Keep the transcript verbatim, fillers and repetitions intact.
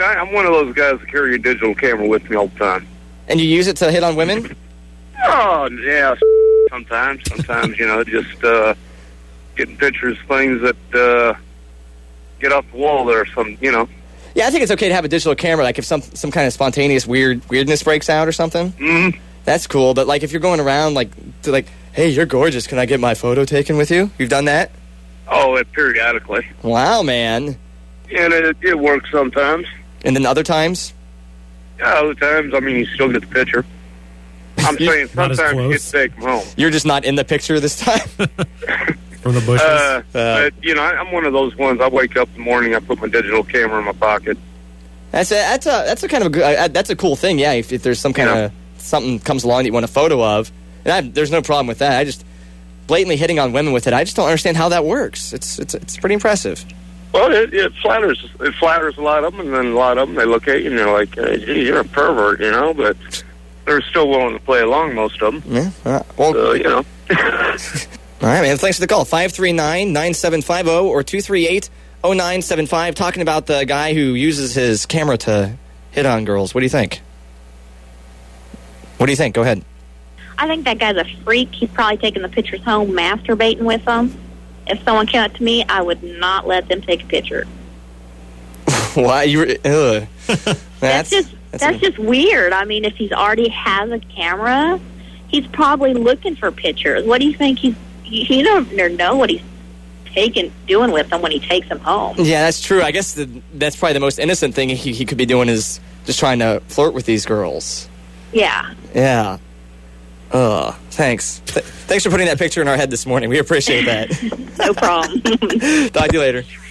I, I'm one of those guys that carry a digital camera with me all the time. And you use it to hit on women? Oh, yeah, sometimes. Sometimes, you know, just uh, getting pictures of things that uh, get off the wall there, some, you know. Yeah, I think it's okay to have a digital camera, like if some some kind of spontaneous weird weirdness breaks out or something. Mm-hmm. That's cool, but like if you're going around like to like, hey, you're gorgeous, can I get my photo taken with you? You've done that? Oh, it periodically. Wow, man. And it, it works sometimes. And then other times? Yeah, other times, I mean, you still get the picture. I'm saying sometimes you get to take them home. You're just not in the picture this time? From the bushes? Uh, uh, but, you know, I, I'm one of those ones. I wake up in the morning, I put my digital camera in my pocket. That's a, that's a, that's a kind of a good, uh, that's a cool thing, yeah, if, if there's some kind Yeah. of, something comes along that you want a photo of. And I, there's no problem with that. I just, blatantly hitting on women with it, I just don't understand how that works. It's it's it's pretty impressive. Well, it, it flatters it flatters a lot of them, and then a lot of them, they look at you and they're like, hey, gee, you're a pervert, you know, but they're still willing to play along, most of them. Yeah, uh, well, so, you know. All right, man, thanks for the call. five three nine, nine seven five zero or two three eight, oh nine seven five, talking about the guy who uses his camera to hit on girls. What do you think? What do you think? Go ahead. I think that guy's a freak. He's probably taking the pictures home, masturbating with them. If someone came up to me, I would not let them take a picture. Why? You? Ugh. That's, That's just that's, that's a, just weird. I mean, if he's already has a camera, he's probably looking for pictures. What do you think he's? He, he don't know what he's taking, doing with them when he takes them home. Yeah, that's true. I guess the, that's probably the most innocent thing he, he could be doing is just trying to flirt with these girls. Yeah. Yeah. Ugh. Thanks. Th- thanks for putting that picture in our head this morning. We appreciate that. No problem. Talk to you later.